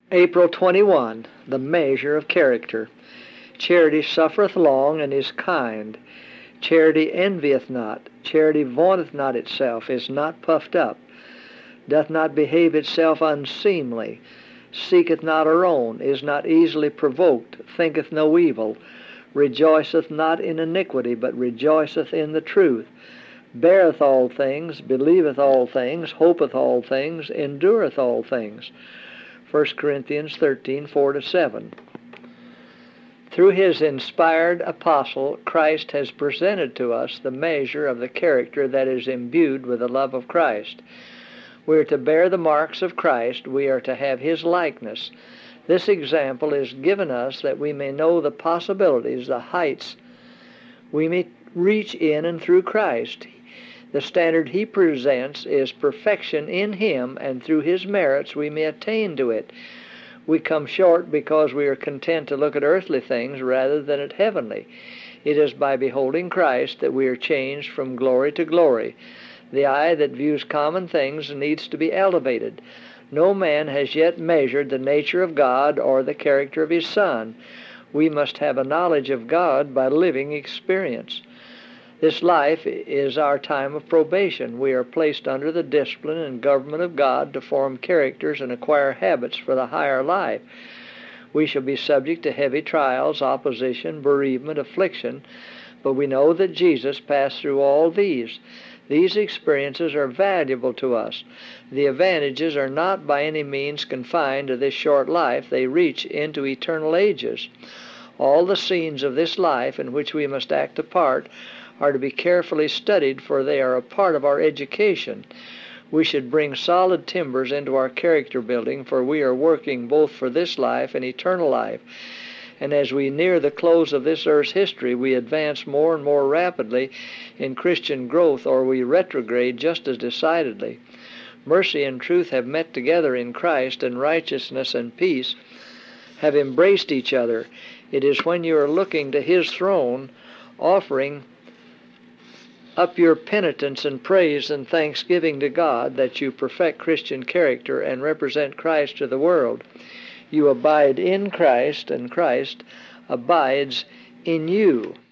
April 21, the measure of character. Charity suffereth long and is kind. Charity envieth not. Charity vaunteth not itself, is not puffed up, doth not behave itself unseemly, seeketh not her own, is not easily provoked, thinketh no evil, rejoiceth not in iniquity, but rejoiceth in the truth, beareth all things, believeth all things, hopeth all things, endureth all things. 1 Corinthians 13:4-7. Through his inspired apostle, Christ has presented to us the measure of the character that is imbued with the love of Christ. We are to bear the marks of Christ. We are to have his likeness. This example is given us that we may know the possibilities, the heights we may reach in and through Christ. The standard he presents is perfection in him, and through his merits we may attain to it. We come short because we are content to look at earthly things rather than at heavenly. It is by beholding Christ that we are changed from glory to glory. The eye that views common things needs to be elevated. No man has yet measured the nature of God or the character of his Son. We must have a knowledge of God by living experience. This life is our time of probation. We are placed under the discipline and government of God to form characters and acquire habits for the higher life. We shall be subject to heavy trials, opposition, bereavement, affliction, but we know that Jesus passed through all these. These experiences are valuable to us. The advantages are not by any means confined to this short life. They reach into eternal ages. All the scenes of this life in which we must act a part are to be carefully studied, for they are a part of our education. We should bring solid timbers into our character building, for we are working both for this life and eternal life. And as we near the close of this earth's history, we advance more and more rapidly in Christian growth, or we retrograde just as decidedly. Mercy and truth have met together in Christ, and righteousness and peace have embraced each other. It is when you are looking to his throne, offering up your penitence and praise and thanksgiving to God, that you perfect Christian character and represent Christ to the world. You abide in Christ, and Christ abides in you.